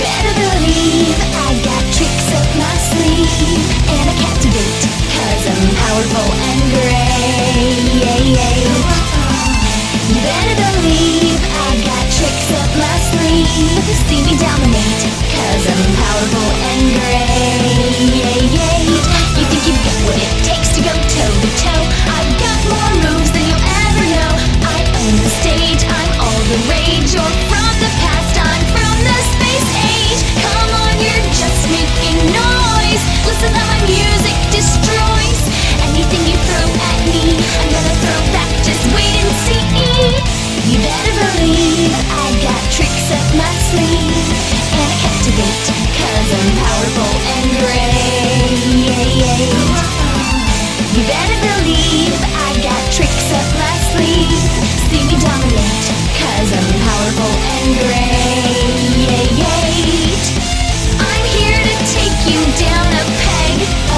better believe I got tricks up my sleeve, and I captivate, 'cause I'm powerful and great. You better believe I got tricks up my sleeve. See me dominate, 'cause I'm powerful and great. You think you've got what it takes to go toe to toe? I've got more moves than you'll ever know. I own the stage, I'm all the rage. You're from the past, I'm from the space age. Come on, you're just making noise. Listen how my music destroys. Anything you throw at me, I'm gonna throw back, just wait and see. You better believe I got tricks up my sleeve, and I captivate, 'cause I'm powerful and great. You better believe I got tricks up my sleeve. See me dominate, 'cause I'm powerful and great. I'm here to take you down a peg.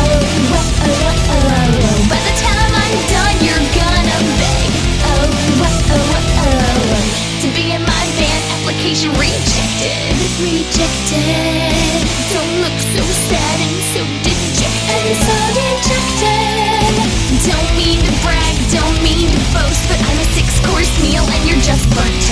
By the time I'm done, you're gonna beg. To be in my band, application rejected. Don't look so sad and so dejected. Don't mean to brag, don't mean to boast, but I'm a 6-course meal and you're just burnt